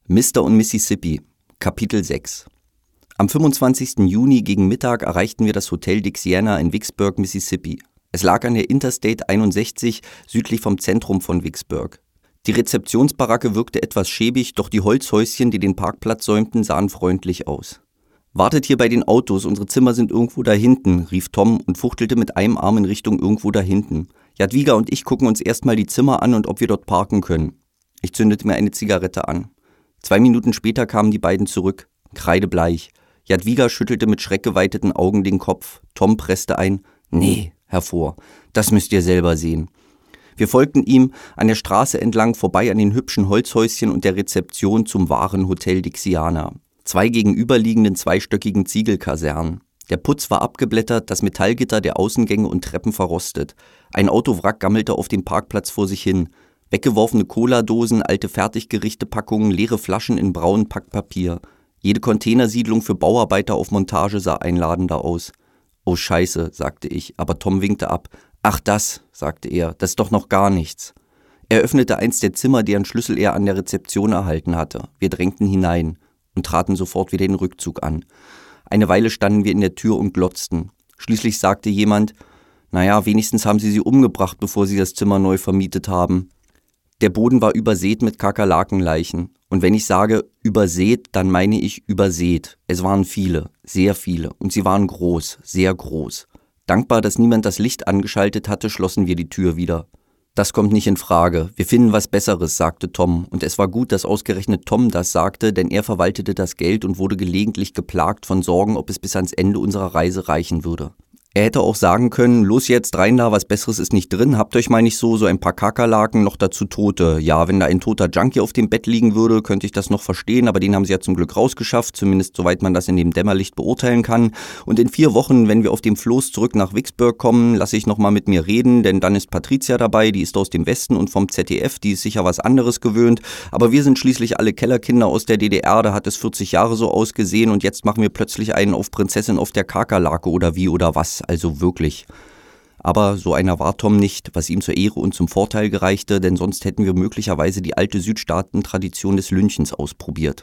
Mr. und Mississippi, Kapitel 6. Am 25. Juni gegen Mittag erreichten wir das Hotel Dixiana in Vicksburg, Mississippi. Es lag an der Interstate 61 südlich vom Zentrum von Vicksburg. Die Rezeptionsbaracke wirkte etwas schäbig, doch die Holzhäuschen, die den Parkplatz säumten, sahen freundlich aus. »Wartet hier bei den Autos, unsere Zimmer sind irgendwo da hinten«, rief Tom und fuchtelte mit einem Arm in Richtung irgendwo da hinten. »Jadwiga und ich gucken uns erstmal die Zimmer an und ob wir dort parken können.« Ich zündete mir eine Zigarette an. 2 Minuten später kamen die beiden zurück, kreidebleich. Jadwiga schüttelte mit schreckgeweiteten Augen den Kopf. Tom presste ein »Nee« hervor. »Das müsst ihr selber sehen.« Wir folgten ihm an der Straße entlang vorbei an den hübschen Holzhäuschen und der Rezeption zum wahren Hotel Dixiana. 2 gegenüberliegenden zweistöckigen Ziegelkasernen. Der Putz war abgeblättert, das Metallgitter der Außengänge und Treppen verrostet. Ein Autowrack gammelte auf dem Parkplatz vor sich hin. Weggeworfene Cola-Dosen, alte Fertiggerichte-Packungen, leere Flaschen in braunem Packpapier. Jede Containersiedlung für Bauarbeiter auf Montage sah einladender aus. »Oh Scheiße«, sagte ich, aber Tom winkte ab. »Ach das«, sagte er, »das ist doch noch gar nichts.« Er öffnete eins der Zimmer, deren Schlüssel er an der Rezeption erhalten hatte. Wir drängten hinein und traten sofort wieder den Rückzug an. Eine Weile standen wir in der Tür und glotzten. Schließlich sagte jemand, »Naja, wenigstens haben sie umgebracht, bevor sie das Zimmer neu vermietet haben.« Der Boden war übersät mit Kakerlakenleichen. Und wenn ich sage übersät, dann meine ich übersät. Es waren viele, sehr viele. Und sie waren groß, sehr groß. Dankbar, dass niemand das Licht angeschaltet hatte, schlossen wir die Tür wieder. »Das kommt nicht in Frage. Wir finden was Besseres«, sagte Tom. Und es war gut, dass ausgerechnet Tom das sagte, denn er verwaltete das Geld und wurde gelegentlich geplagt von Sorgen, ob es bis ans Ende unserer Reise reichen würde. Er hätte auch sagen können, »Los jetzt rein da, was Besseres ist nicht drin, habt euch mal nicht so ein paar Kakerlaken, noch dazu Tote. Ja, wenn da ein toter Junkie auf dem Bett liegen würde, könnte ich das noch verstehen, aber den haben sie ja zum Glück rausgeschafft, zumindest soweit man das in dem Dämmerlicht beurteilen kann. Und in 4 Wochen, wenn wir auf dem Floß zurück nach Vicksburg kommen, lasse ich nochmal mit mir reden, denn dann ist Patricia dabei, die ist aus dem Westen und vom ZDF, die ist sicher was anderes gewöhnt. Aber wir sind schließlich alle Kellerkinder aus der DDR, da hat es 40 Jahre so ausgesehen und jetzt machen wir plötzlich einen auf Prinzessin auf der Kakerlake oder wie oder was, also wirklich.« Aber so einer war Tom nicht, was ihm zur Ehre und zum Vorteil gereichte, denn sonst hätten wir möglicherweise die alte Südstaaten-Tradition des Lynchens ausprobiert.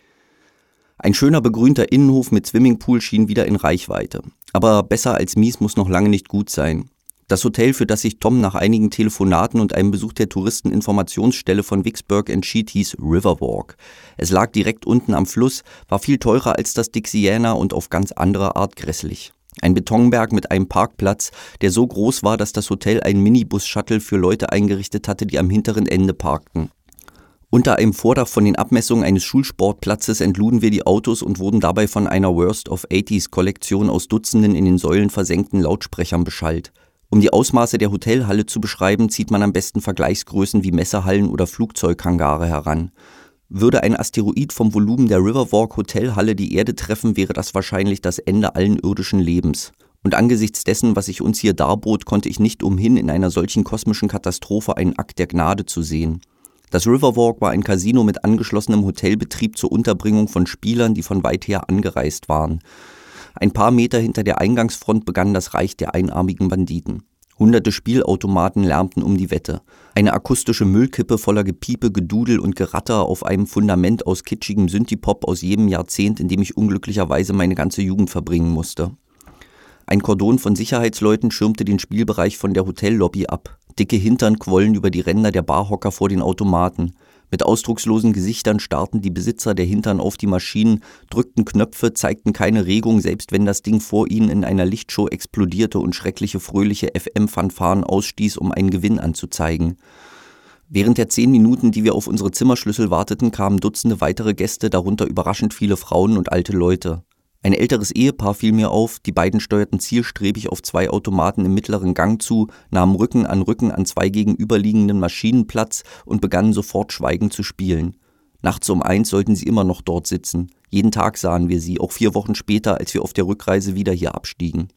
Ein schöner begrünter Innenhof mit Swimmingpool schien wieder in Reichweite. Aber besser als mies muss noch lange nicht gut sein. Das Hotel, für das sich Tom nach einigen Telefonaten und einem Besuch der Touristeninformationsstelle von Vicksburg entschied, hieß Riverwalk. Es lag direkt unten am Fluss, war viel teurer als das Dixiana und auf ganz andere Art grässlich. Ein Betonberg mit einem Parkplatz, der so groß war, dass das Hotel einen Minibus-Shuttle für Leute eingerichtet hatte, die am hinteren Ende parkten. Unter einem Vordach von den Abmessungen eines Schulsportplatzes entluden wir die Autos und wurden dabei von einer Worst of 80s-Kollektion aus Dutzenden in den Säulen versenkten Lautsprechern beschallt. Um die Ausmaße der Hotelhalle zu beschreiben, zieht man am besten Vergleichsgrößen wie Messehallen oder Flugzeughangare heran. Würde ein Asteroid vom Volumen der Riverwalk Hotelhalle die Erde treffen, wäre das wahrscheinlich das Ende allen irdischen Lebens. Und angesichts dessen, was sich uns hier darbot, konnte ich nicht umhin, in einer solchen kosmischen Katastrophe einen Akt der Gnade zu sehen. Das Riverwalk war ein Casino mit angeschlossenem Hotelbetrieb zur Unterbringung von Spielern, die von weit her angereist waren. Ein paar Meter hinter der Eingangsfront begann das Reich der einarmigen Banditen. Hunderte Spielautomaten lärmten um die Wette. Eine akustische Müllkippe voller Gepiepe, Gedudel und Geratter auf einem Fundament aus kitschigem Synthie-Pop aus jedem Jahrzehnt, in dem ich unglücklicherweise meine ganze Jugend verbringen musste. Ein Kordon von Sicherheitsleuten schirmte den Spielbereich von der Hotellobby ab. Dicke Hintern quollen über die Ränder der Barhocker vor den Automaten. Mit ausdruckslosen Gesichtern starrten die Besitzer der Hintern auf die Maschinen, drückten Knöpfe, zeigten keine Regung, selbst wenn das Ding vor ihnen in einer Lichtshow explodierte und schreckliche, fröhliche FM-Fanfaren ausstieß, um einen Gewinn anzuzeigen. Während der 10 Minuten, die wir auf unsere Zimmerschlüssel warteten, kamen Dutzende weitere Gäste, darunter überraschend viele Frauen und alte Leute. Ein älteres Ehepaar fiel mir auf, die beiden steuerten zielstrebig auf 2 Automaten im mittleren Gang zu, nahmen Rücken an 2 gegenüberliegenden Maschinen Platz und begannen sofort schweigend zu spielen. Nachts um 1 sollten sie immer noch dort sitzen. Jeden Tag sahen wir sie, auch 4 Wochen später, als wir auf der Rückreise wieder hier abstiegen.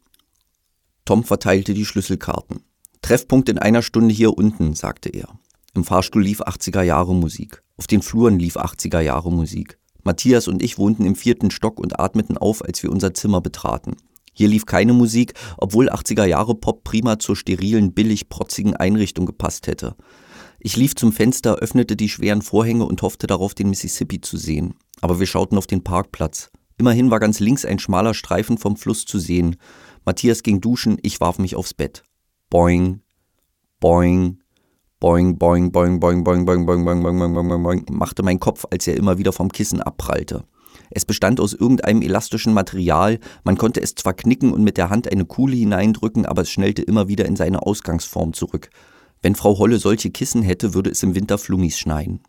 Tom verteilte die Schlüsselkarten. »Treffpunkt in 1 Stunde hier unten«, sagte er. Im Fahrstuhl lief 80er-Jahre-Musik. Auf den Fluren lief 80er-Jahre-Musik. Matthias und ich wohnten im 4. Stock und atmeten auf, als wir unser Zimmer betraten. Hier lief keine Musik, obwohl 80er-Jahre-Pop prima zur sterilen, billig protzigen Einrichtung gepasst hätte. Ich lief zum Fenster, öffnete die schweren Vorhänge und hoffte darauf, den Mississippi zu sehen. Aber wir schauten auf den Parkplatz. Immerhin war ganz links ein schmaler Streifen vom Fluss zu sehen. Matthias ging duschen, ich warf mich aufs Bett. Boing, boing, boing, boing, boing, boing, boing, boing, boing, boing, boing, boing, boing, boing, machte mein Kopf, als er immer wieder vom Kissen abprallte. Es bestand aus irgendeinem elastischen Material, man konnte es zwar knicken und mit der Hand eine Kuhle hineindrücken, aber es schnellte immer wieder in seine Ausgangsform zurück. Wenn Frau Holle solche Kissen hätte, würde es im Winter Flummis schneien.